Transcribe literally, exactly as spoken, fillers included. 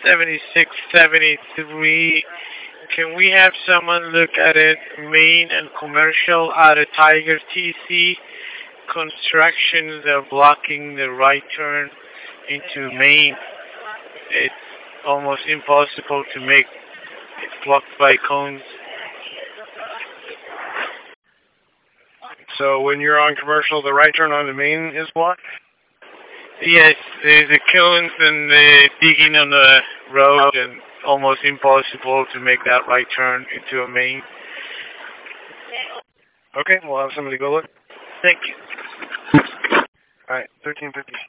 seventy-six seventy-three. Can we have someone look at it? Main and commercial out of Tiger T C. Constructions are blocking the right turn into Main. It's almost impossible to make. It's blocked by cones. So when you're on commercial, the right turn on the main is blocked? Yes, there's the cones and the digging on the road, and almost impossible to make that right turn into a Main. Okay, we'll have somebody go look. Thank you. All right, thirteen fifty.